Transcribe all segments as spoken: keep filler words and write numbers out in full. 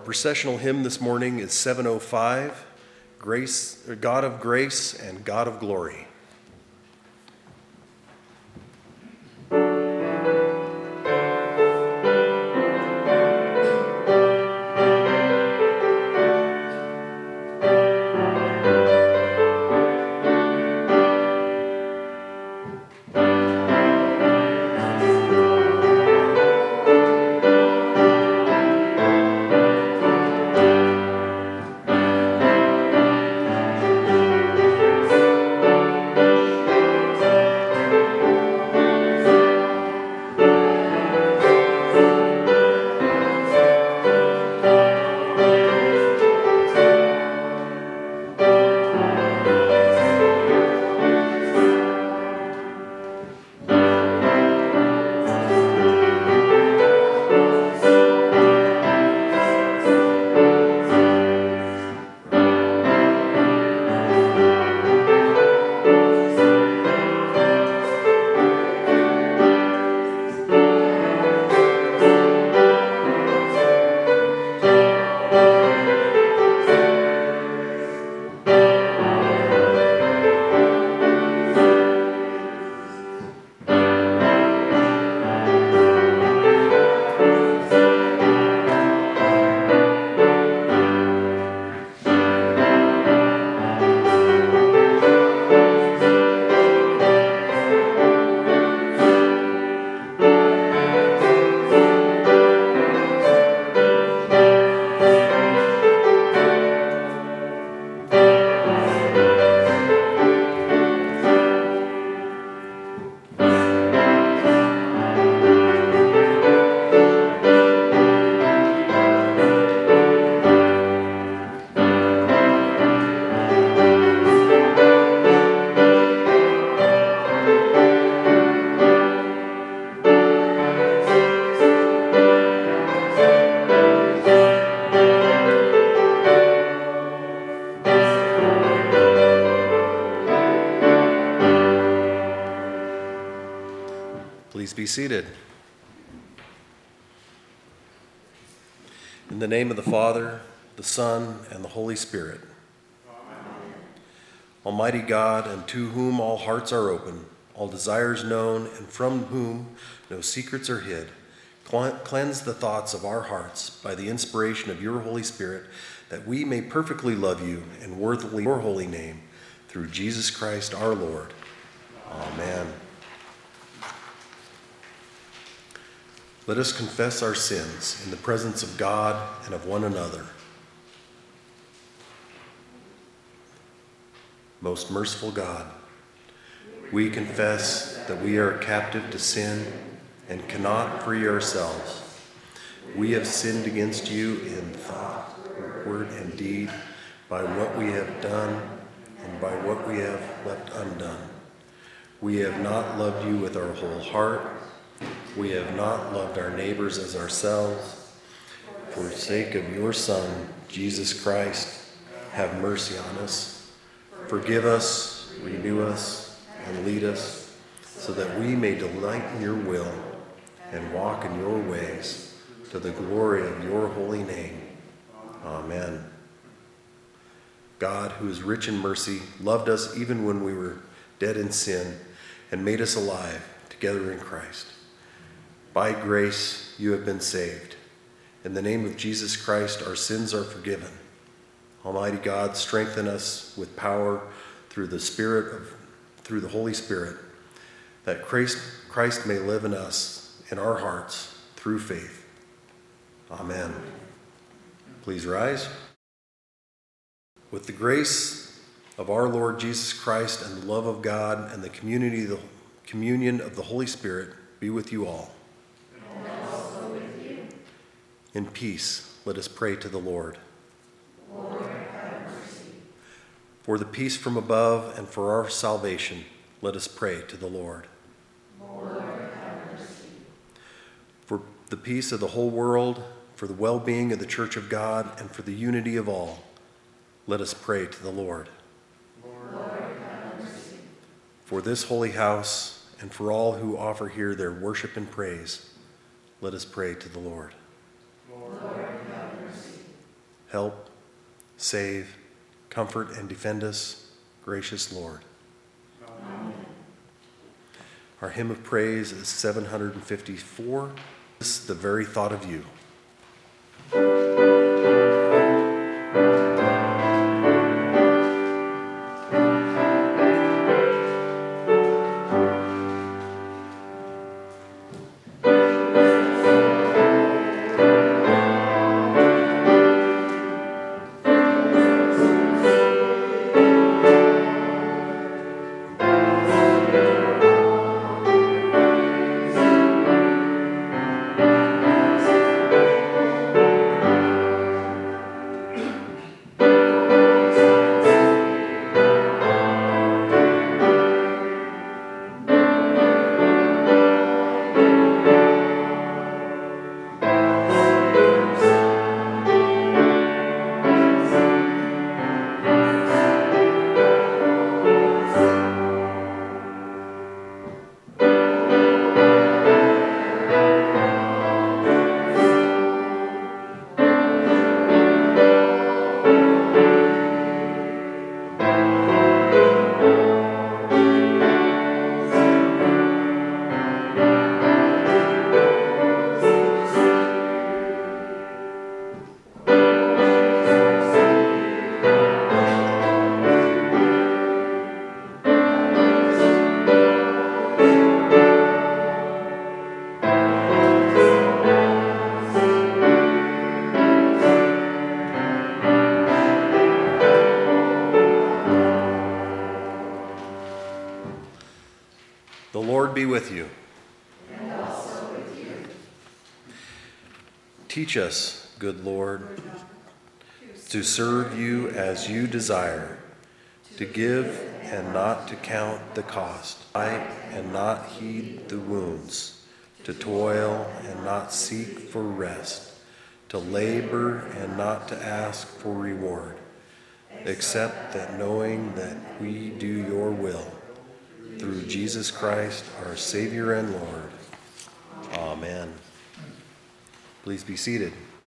processional hymn this morning is seven oh five, Grace, God of Grace and God of Glory. Please be seated. In the name of the Father, the Son, and the Holy Spirit. Amen. Almighty God, unto whom all hearts are open, all desires known, and from whom no secrets are hid, cleanse the thoughts of our hearts by the inspiration of your Holy Spirit, that we may perfectly love you and worthily your holy name, through Jesus Christ our Lord. Amen. Let us confess our sins in the presence of God and of one another. Most merciful God, we confess that we are captive to sin and cannot free ourselves. We have sinned against you in thought, word, and deed, by what we have done and by what we have left undone. We have not loved you with our whole heart. We have not loved our neighbors as ourselves. For the sake of your Son, Jesus Christ, have mercy on us. Forgive us, renew us, and lead us, so that we may delight in your will and walk in your ways, to the glory of your holy name. Amen. God, who is rich in mercy, loved us even when we were dead in sin, and made us alive together in Christ. By grace you have been saved. In the name of Jesus Christ, our sins are forgiven. Almighty God, strengthen us with power through the Spirit of, through the Holy Spirit, that Christ, Christ may live in us, in our hearts, through faith. Amen. Please rise. With the grace of our Lord Jesus Christ and the love of God and the community, the communion of the Holy Spirit be with you all. And also with you. In peace, let us pray to the Lord. Lord, have mercy. For the peace from above and for our salvation, let us pray to the Lord. Lord, have mercy. For the peace of the whole world, for the well-being of the Church of God, and for the unity of all, let us pray to the Lord. Lord, have mercy. For this holy house, and for all who offer here their worship and praise, let us pray to the Lord. Lord, have mercy. help, save, comfort, and defend us, gracious Lord. Amen. Our hymn of praise is seven hundred fifty-four. This is the very thought of you. The Lord be with you. And also with you. Teach us, good Lord, to serve you as you desire, to give and not to count the cost, and not heed the wounds, to toil and not seek for rest, to labor and not to ask for reward, except that knowing that we do your will, through Jesus Christ, our Savior and Lord. Amen. Please be seated.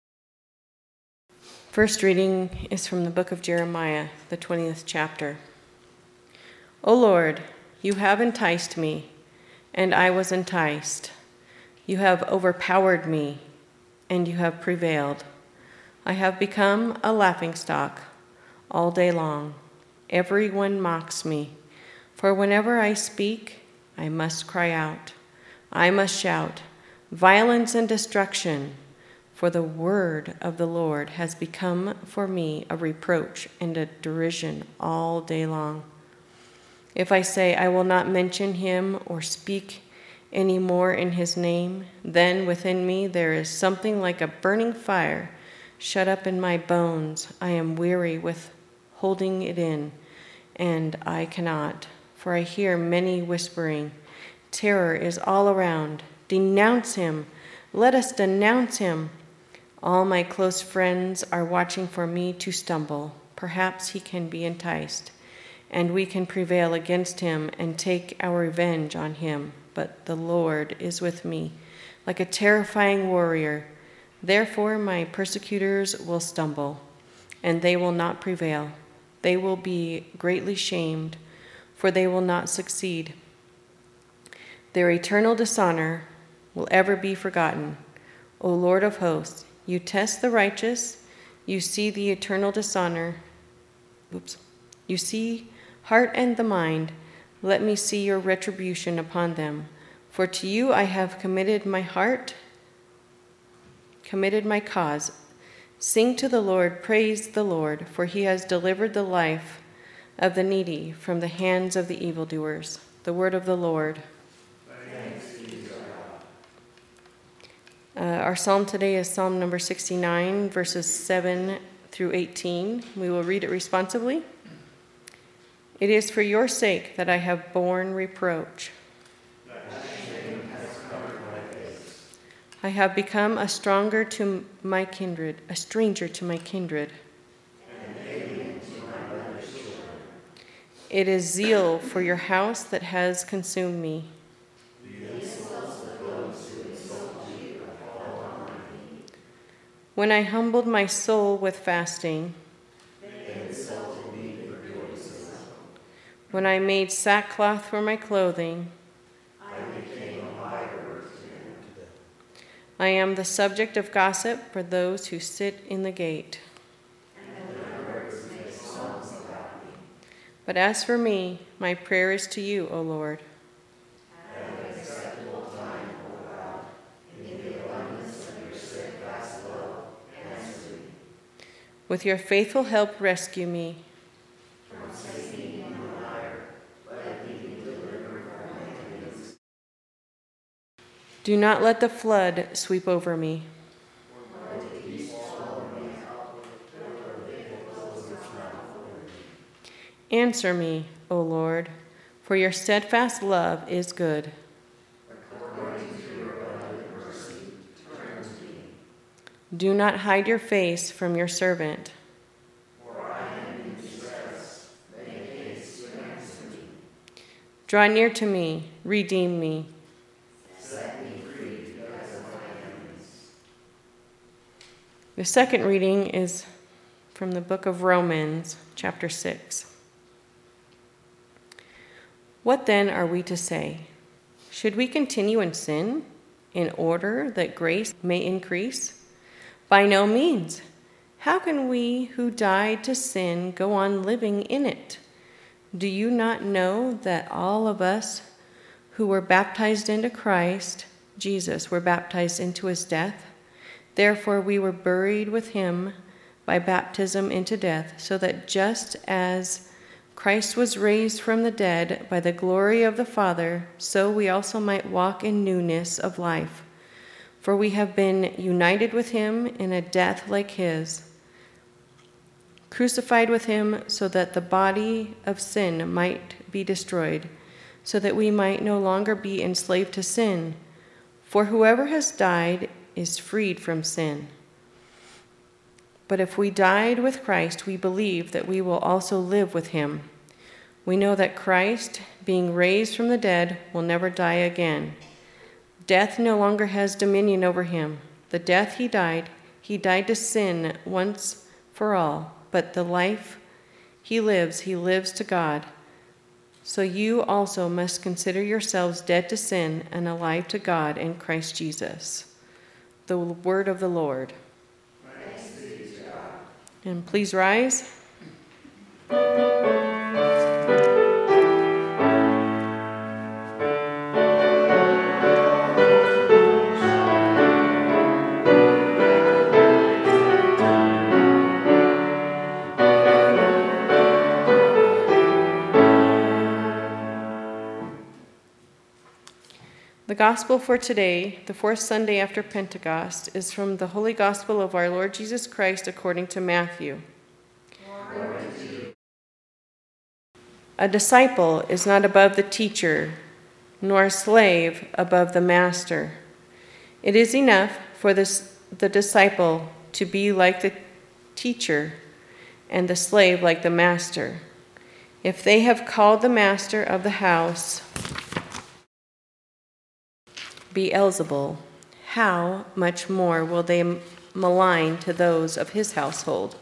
First reading is from the book of Jeremiah, the twentieth chapter. O Lord, you have enticed me, and I was enticed. You have overpowered me, and you have prevailed. I have become a laughingstock all day long. Everyone mocks me. For whenever I speak, I must cry out. I must shout, violence and destruction. For the word of the Lord has become for me a reproach and a derision all day long. If I say I will not mention him or speak any more in his name, then within me there is something like a burning fire shut up in my bones. I am weary with holding it in, and I cannot. For I hear many whispering, terror is all around. Denounce him. Let us denounce him. All my close friends are watching for me to stumble. Perhaps he can be enticed, and we can prevail against him and take our revenge on him. But the Lord is with me, like a terrifying warrior. Therefore my persecutors will stumble, and they will not prevail. They will be greatly shamed, for they will not succeed. Their eternal dishonor will ever be forgotten. O Lord of hosts, you test the righteous, you see the eternal dishonor. Oops. You see heart and the mind. Let me see your retribution upon them. For to you I have committed my heart, committed my cause. Sing to the Lord, praise the Lord, for he has delivered the life of the needy from the hands of the evildoers. The word of the Lord. Thanks be to God. Uh, our psalm today is Psalm number sixty-nine, verses seven through eighteen. We will read it responsibly. It is for your sake that I have borne reproach. That shame has covered my face. I have become a stronger to my kindred, a stranger to my kindred. It is zeal for your house that has consumed me. When I humbled my soul with fasting, they insulted me with rejoicing. when I made sackcloth for my clothing, I became a liar to them. I am the subject of gossip for those who sit in the gate. And the birds make songs about me. But as for me, my prayer is to you, O Lord. At an acceptable time, O God, in the abundance of your steadfast love, answer me. With your faithful help, rescue me. From Satan and the liar, let me be delivered from my enemies. Do not let the flood sweep over me. Let the beast swallow me up, or they will close its mouth over me. Answer me, O Lord, for your steadfast love is good. According to your abundant mercy, turn to me. Do not hide your face from your servant. For I am in distress. Make haste to answer me. Draw near to me, redeem me. Set me free because of my enemies. The second reading is from the book of Romans, chapter six. What then are we to say? Should we continue in sin in order that grace may increase? By no means. How can we who died to sin go on living in it? Do you not know that all of us who were baptized into Christ Jesus were baptized into his death? Therefore we were buried with him by baptism into death, so that just as Christ was raised from the dead by the glory of the Father, so we also might walk in newness of life. For we have been united with him in a death like his, crucified with him so that the body of sin might be destroyed, so that we might no longer be enslaved to sin. For whoever has died is freed from sin. But if we died with Christ, we believe that we will also live with him. We know that Christ, being raised from the dead, will never die again. Death no longer has dominion over him. The death he died, he died to sin once for all, but the life he lives, he lives to God. So you also must consider yourselves dead to sin and alive to God in Christ Jesus. The word of the Lord. Thanks be to God. And please rise. The Gospel for today, the fourth Sunday after Pentecost, is from the Holy Gospel of our Lord Jesus Christ according to Matthew. A disciple is not above the teacher, nor a slave above the master. It is enough for this, the disciple to be like the teacher and the slave like the master. If they have called the master of the house Beelzebul, how much more will they malign to those of his household?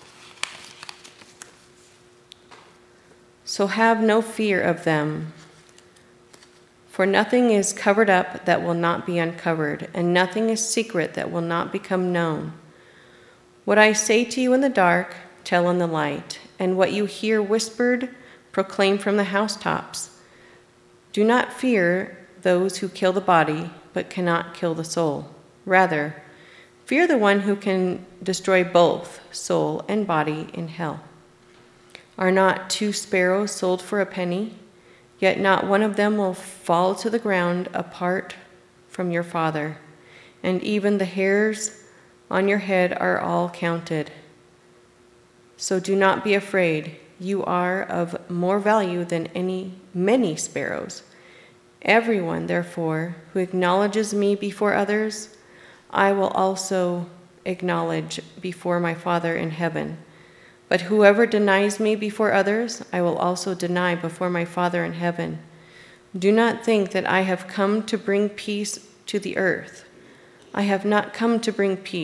So have no fear of them, for nothing is covered up that will not be uncovered, and nothing is secret that will not become known. What I say to you in the dark, tell in the light, and what you hear whispered, proclaim from the housetops. Do not fear those who kill the body, but cannot kill the soul. Rather, fear the one who can destroy both soul and body in hell. Are not two sparrows sold for a penny? Yet not one of them will fall to the ground apart from your Father, and even the hairs on your head are all counted. So do not be afraid. You are of more value than any many sparrows. Everyone, therefore, who acknowledges me before others, I will also acknowledge before my Father in heaven. But whoever denies me before others, I will also deny before my Father in heaven. Do not think that I have come to bring peace to the earth. I have not come to bring peace,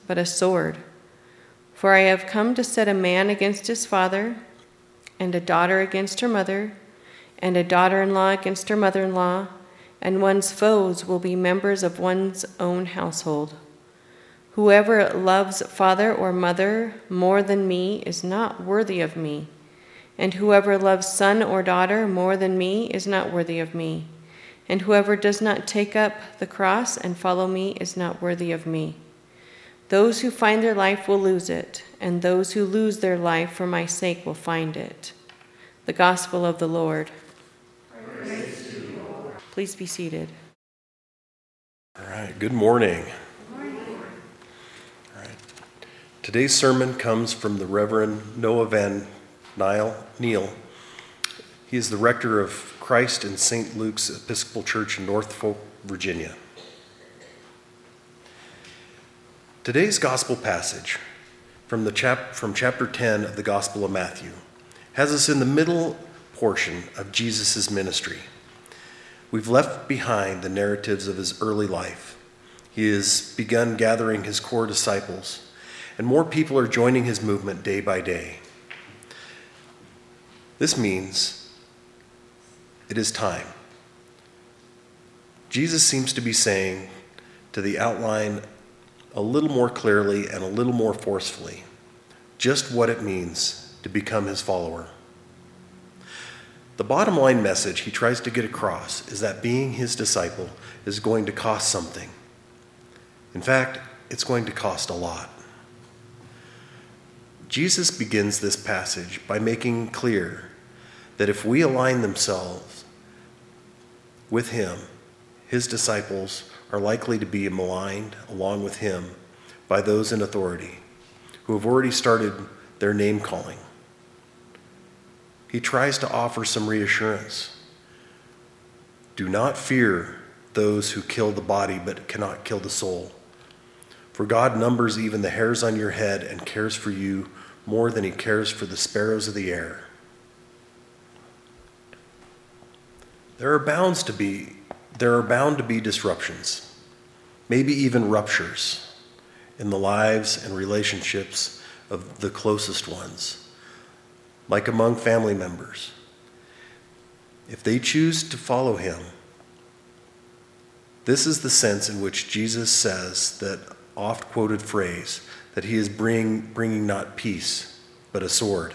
but a sword. For I have come to set a man against his father, and a daughter against her mother, and a daughter-in-law against her mother-in-law, and one's foes will be members of one's own household. Whoever loves father or mother more than me is not worthy of me, and whoever loves son or daughter more than me is not worthy of me, and whoever does not take up the cross and follow me is not worthy of me. Those who find their life will lose it, and those who lose their life for my sake will find it. The Gospel of the Lord. Praise to you, Lord. Please be seated. All right, good morning. Good morning. All right. Today's sermon comes from the Reverend Noah Van Nile, Neal. He is the rector of Christ in Saint Luke's Episcopal Church in Norfolk, Virginia. Today's gospel passage from the chap from chapter ten of the Gospel of Matthew has us in the middle portion of Jesus' ministry. We've left behind the narratives of his early life. He has begun gathering his core disciples, and more people are joining his movement day by day. This means it is time. Jesus seems to be saying to the outline a little more clearly and a little more forcefully just what it means to become his follower. The bottom line message he tries to get across is that being his disciple is going to cost something. In fact, it's going to cost a lot. Jesus begins this passage by making clear that if we align themselves with him, his disciples are likely to be maligned along with him by those in authority who have already started their name calling. He tries to offer some reassurance. Do not fear those who kill the body but cannot kill the soul. For God numbers even the hairs on your head and cares for you more than he cares for the sparrows of the air. There are bounds to be There are bound to be disruptions, maybe even ruptures in the lives and relationships of the closest ones, like among family members. If they choose to follow him, this is the sense in which Jesus says that oft-quoted phrase that he is bring, bringing not peace, but a sword.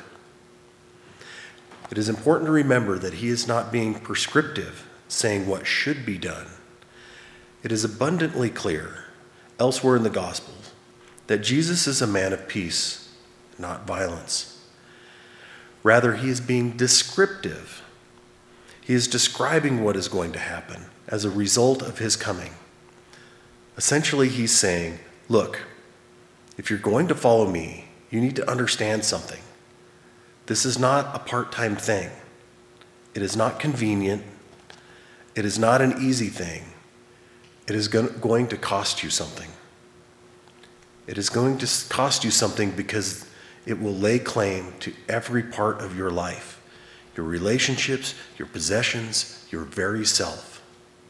It is important to remember that he is not being prescriptive, saying what should be done. It is abundantly clear elsewhere in the Gospels that Jesus is a man of peace, not violence. Rather, he is being descriptive. He is describing what is going to happen as a result of his coming. Essentially, he's saying, look, if you're going to follow me, you need to understand something. This is not a part-time thing. It is not convenient. It is not an easy thing. It is going to cost you something. It is going to cost you something because it will lay claim to every part of your life, your relationships, your possessions, your very self.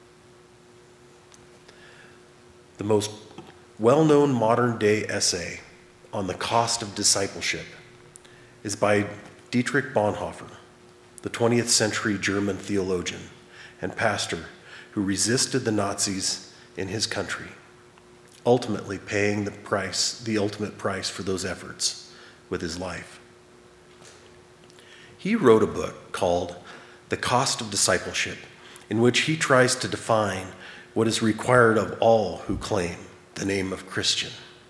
The most well-known modern-day essay on the cost of discipleship is by Dietrich Bonhoeffer, the twentieth century German theologian and pastor who resisted the Nazis in his country, ultimately paying the price, the ultimate price for those efforts with his life. He wrote a book called The Cost of Discipleship, in which he tries to define what is required of all who claim the name of Christian.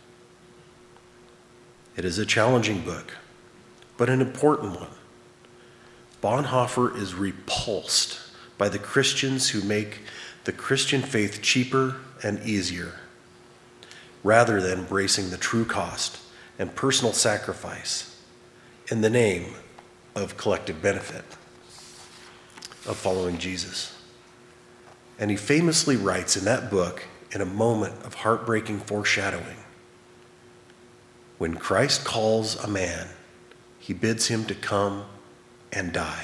It is a challenging book, but an important one. Bonhoeffer is repulsed by the Christians who make the Christian faith cheaper and easier, rather than embracing the true cost and personal sacrifice in the name of collective benefit of following Jesus. And he famously writes in that book, in a moment of heartbreaking foreshadowing, when Christ calls a man, he bids him to come and die.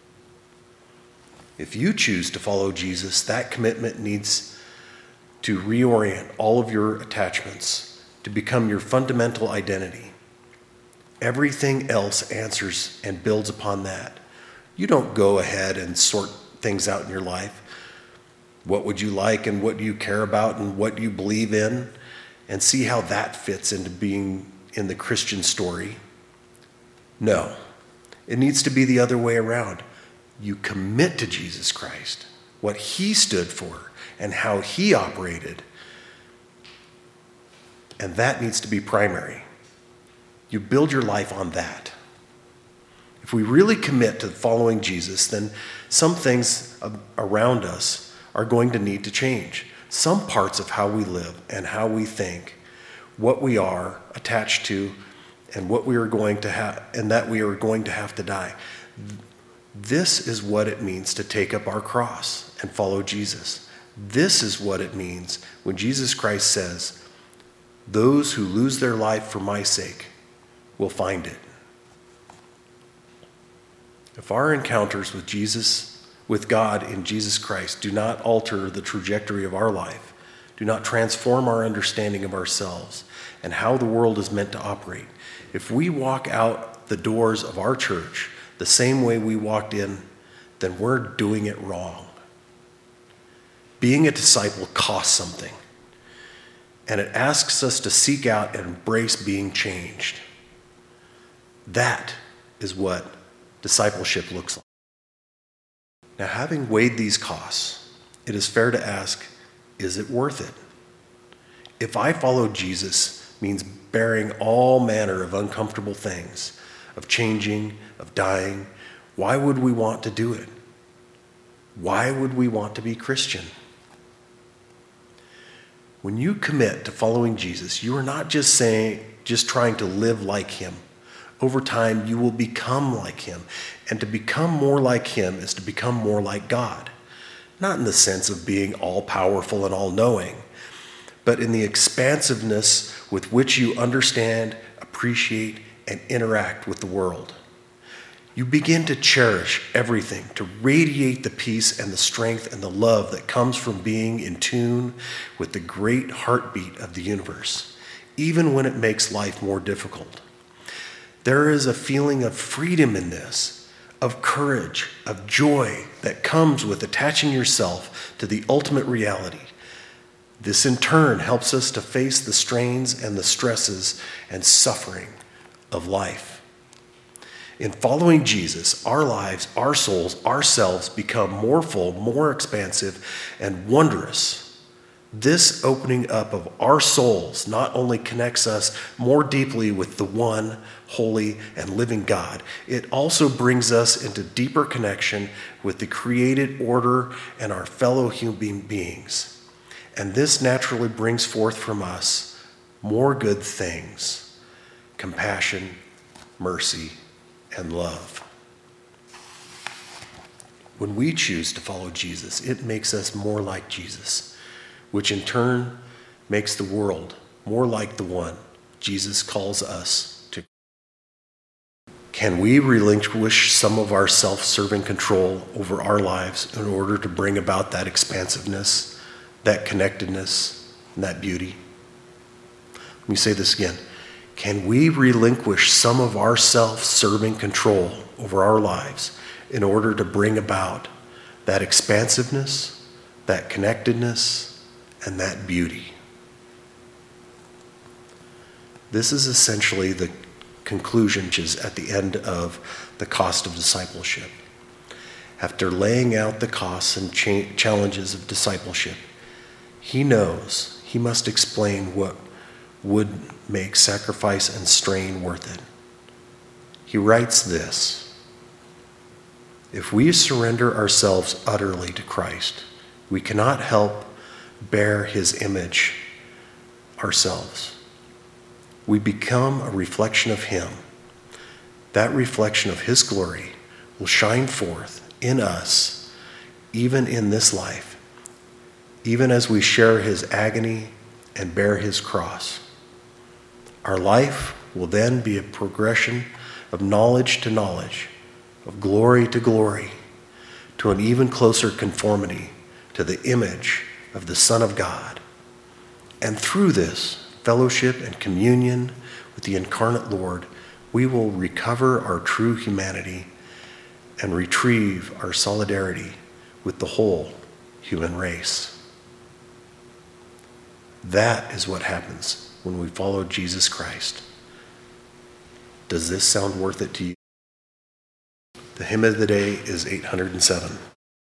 If you choose to follow Jesus, that commitment needs to reorient all of your attachments to become your fundamental identity. Everything else answers and builds upon that. You don't go ahead and sort things out in your life. What would you like and what do you care about and what do you believe in, and see how that fits into being in the Christian story. No, it needs to be the other way around. You commit to Jesus Christ, what he stood for and how he operated, and that needs to be primary. You build your life on that. If we really commit to following Jesus, then some things around us are going to need to change. Some parts of how we live and how we think, what we are attached to, and what we are going to have, and that we are going to have to die. This is what it means to take up our cross and follow Jesus. This is what it means when Jesus Christ says, "Those who lose their life for my sake will find it." If our encounters with Jesus, with God in Jesus Christ, do not alter the trajectory of our life, do not transform our understanding of ourselves and how the world is meant to operate, if we walk out the doors of our church the same way we walked in, then we're doing it wrong. Being a disciple costs something, and it asks us to seek out and embrace being changed. That is what discipleship looks like. Now, having weighed these costs, it is fair to ask, is it worth it? If I follow Jesus means bearing all manner of uncomfortable things, of changing, of dying, why would we want to do it? Why would we want to be Christian? When you commit to following Jesus, you are not just saying, just trying to live like him. Over time, you will become like him. And to become more like him is to become more like God. Not in the sense of being all-powerful and all-knowing, but in the expansiveness with which you understand, appreciate, and interact with the world. You begin to cherish everything, to radiate the peace and the strength and the love that comes from being in tune with the great heartbeat of the universe, even when it makes life more difficult. There is a feeling of freedom in this, of courage, of joy that comes with attaching yourself to the ultimate reality. This in turn helps us to face the strains and the stresses and suffering of life. In following Jesus, our lives, our souls, ourselves become more full, more expansive, and wondrous. This opening up of our souls not only connects us more deeply with the one holy and living God, it also brings us into deeper connection with the created order and our fellow human beings. And this naturally brings forth from us more good things: compassion, mercy, and love. When we choose to follow Jesus, it makes us more like Jesus, which in turn makes the world more like the one Jesus calls us to. Can we relinquish some of our self-serving control over our lives in order to bring about that expansiveness, that connectedness, and that beauty? Let me say this again. Can we relinquish some of our self-serving control over our lives in order to bring about that expansiveness, that connectedness, and that beauty? This is essentially the conclusion, which is at the end of the cost of discipleship. After laying out the costs and cha- challenges of discipleship, he knows he must explain what would make sacrifice and strain worth it. He writes this: if we surrender ourselves utterly to Christ, we cannot help bear his image ourselves. We become a reflection of him. That reflection of his glory will shine forth in us, even in this life, even as we share his agony and bear his cross. Our life will then be a progression of knowledge to knowledge, of glory to glory, to an even closer conformity to the image of the Son of God. And through this, fellowship and communion with the incarnate Lord, we will recover our true humanity and retrieve our solidarity with the whole human race. That is what happens when we follow Jesus Christ. Does this sound worth it to you? The hymn of the day is eight hundred seven.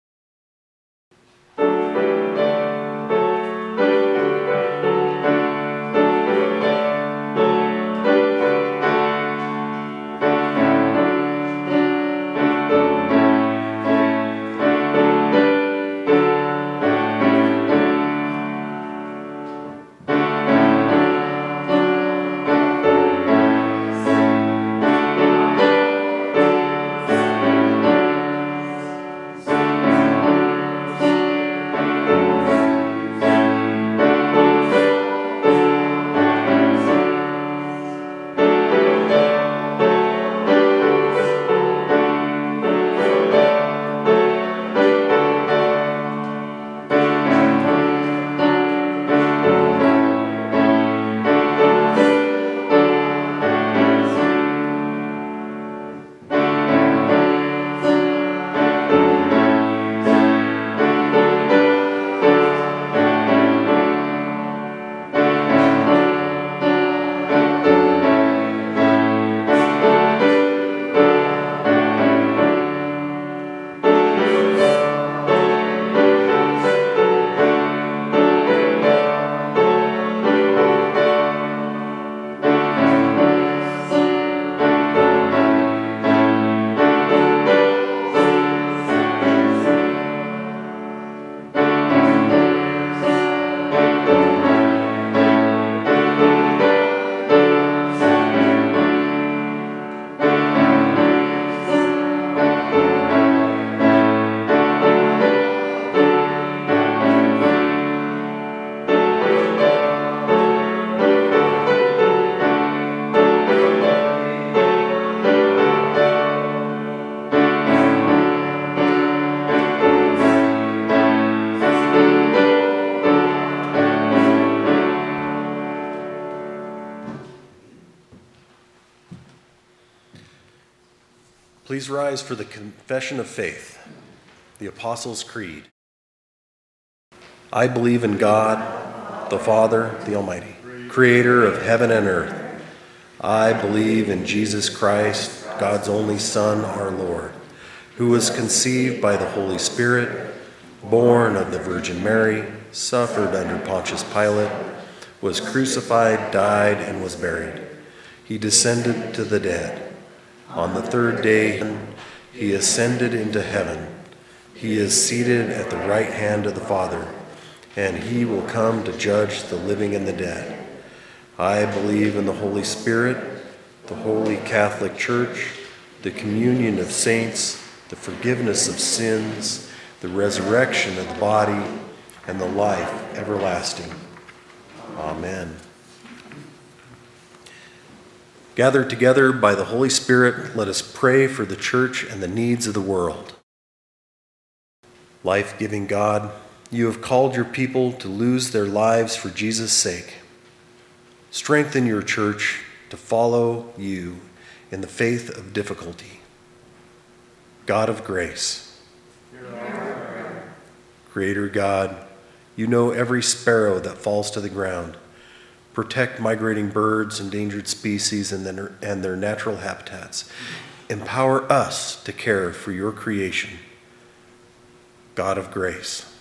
Please rise for the confession of faith, the Apostles' Creed. I believe in God, the Father, the Almighty, creator of heaven and earth. I believe in Jesus Christ, God's only Son, our Lord, who was conceived by the Holy Spirit, born of the Virgin Mary, suffered under Pontius Pilate, was crucified, died, and was buried. He descended to the dead. On the third day, he ascended into heaven. He is seated at the right hand of the Father, and he will come to judge the living and the dead. I believe in the Holy Spirit, the Holy Catholic Church, the communion of saints, the forgiveness of sins, the resurrection of the body, and the life everlasting. Amen. Gathered together by the Holy Spirit, let us pray for the church and the needs of the world. Life-giving God, you have called your people to lose their lives for Jesus' sake. Strengthen your church to follow you in the faith of difficulty. God of grace, Creator God, you know every sparrow that falls to the ground. Protect migrating birds, endangered species, and their, and their natural habitats. Empower us to care for your creation. God of grace.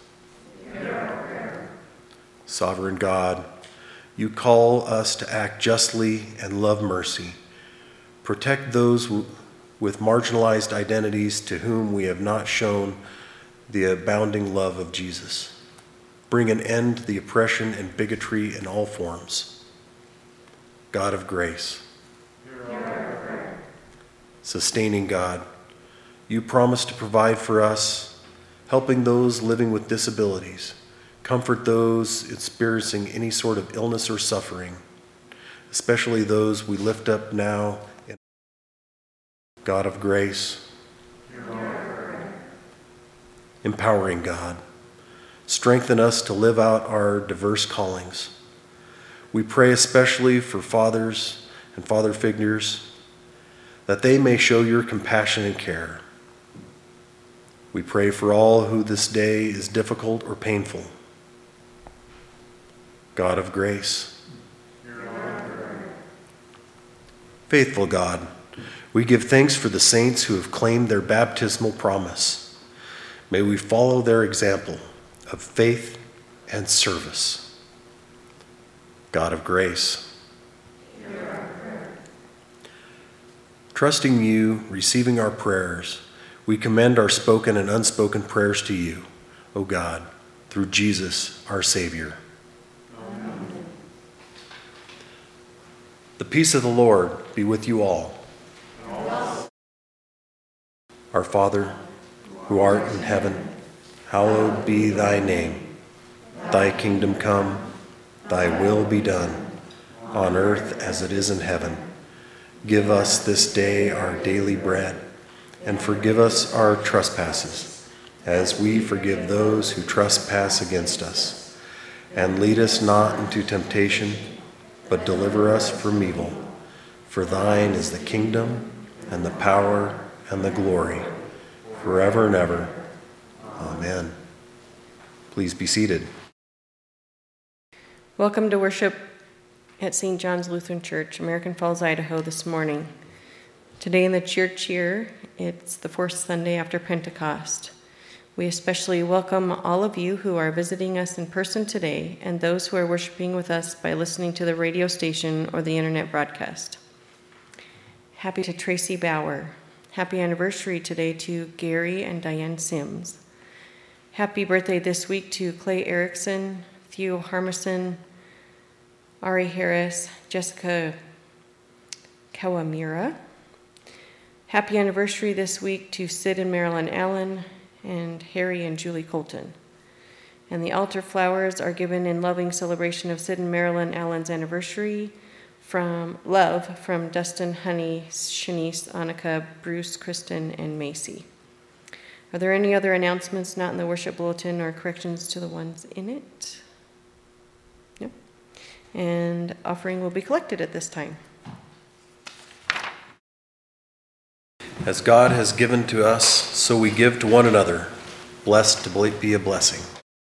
Sovereign God, you call us to act justly and love mercy. Protect those w- with marginalized identities to whom we have not shown the abounding love of Jesus. Bring an end to the oppression and bigotry in all forms. God of grace. Sustaining God, you promise to provide for us, helping those living with disabilities, comfort those experiencing any sort of illness or suffering, especially those we lift up now. God of grace. Empowering God, strengthen us to live out our diverse callings. We pray especially for fathers and father figures, that they may show your compassion and care. We pray for all who this day is difficult or painful. God of grace, faithful God, we give thanks for the saints who have claimed their baptismal promise. May we follow their example of faith and service. God of grace, trusting you, receiving our prayers, we commend our spoken and unspoken prayers to you, O God, through Jesus, our Savior. Amen. The peace of the Lord be with you all. Our Father, who art in heaven, hallowed be thy name. Thy kingdom come, thy will be done, on earth as it is in heaven. Give us this day our daily bread, and forgive us our trespasses, as we forgive those who trespass against us. And lead us not into temptation, but deliver us from evil. For thine is the kingdom, and the power, and the glory, forever and ever. Amen. Please be seated. Welcome to worship at Saint John's Lutheran Church, American Falls, Idaho, this morning. Today in the church year, it's the fourth Sunday after Pentecost. We especially welcome all of you who are visiting us in person today and those who are worshiping with us by listening to the radio station or the internet broadcast. Happy to Tracy Bauer. Happy anniversary today to Gary and Diane Sims. Happy birthday this week to Clay Erickson, Theo Harmison, Ari Harris, Jessica Kawamura. Happy anniversary this week to Sid and Marilyn Allen and Harry and Julie Colton. And the altar flowers are given in loving celebration of Sid and Marilyn Allen's anniversary from love from Dustin, Honey, Shanice, Annika, Bruce, Kristen, and Macy. Are there any other announcements not in the worship bulletin or corrections to the ones in it? No. And offering will be collected at this time. As God has given to us, so we give to one another. Blessed to be a blessing.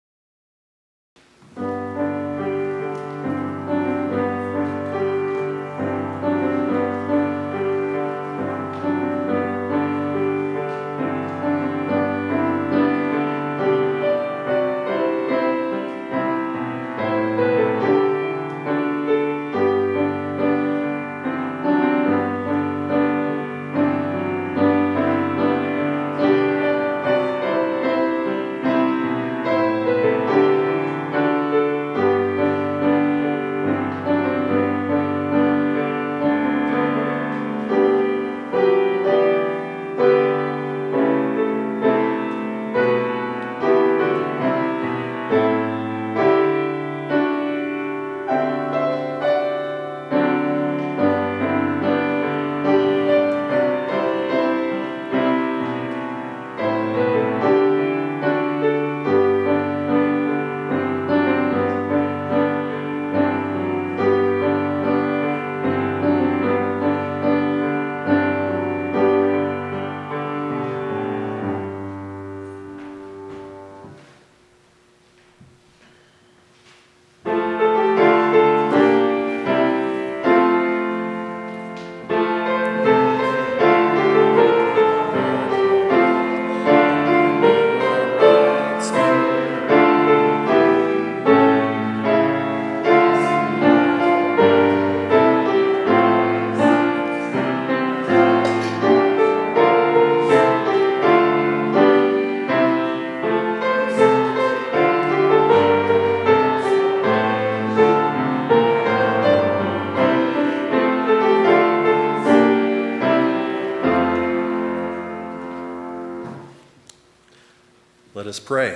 Let us pray.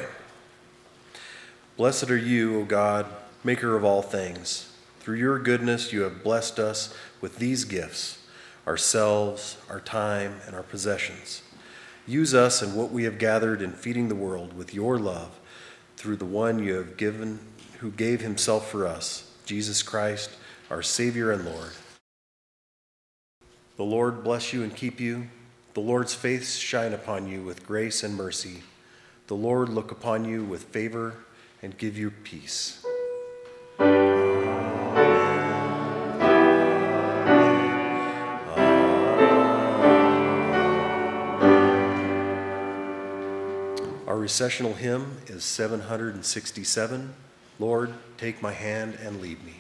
Blessed are you, O God, maker of all things. Through your goodness you have blessed us with these gifts, ourselves, our time, and our possessions. Use us in what we have gathered in feeding the world with your love through the one you have given, who gave himself for us, Jesus Christ, our Savior and Lord. The Lord bless you and keep you. The Lord's face shine upon you with grace and mercy. The Lord look upon you with favor and give you peace. Our recessional hymn is seven hundred sixty-seven, Lord, Take My Hand and Lead Me.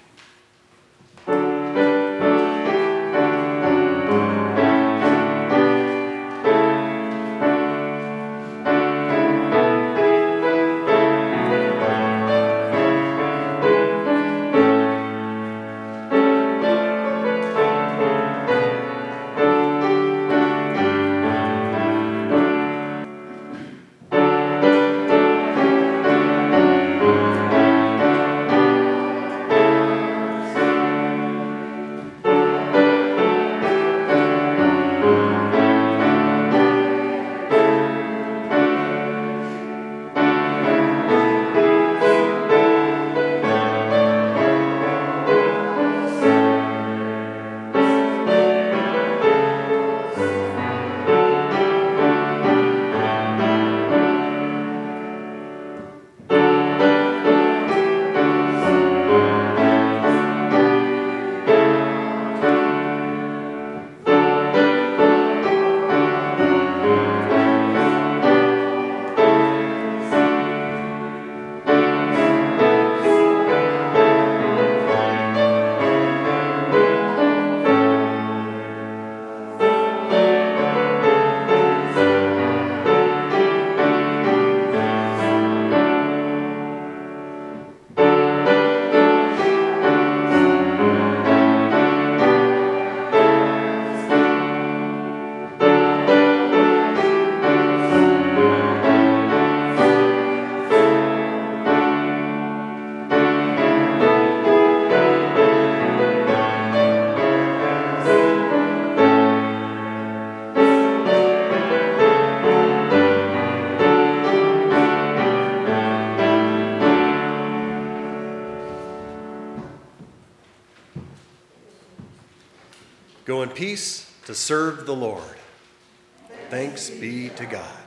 Go in peace to serve the Lord. Thanks be to God.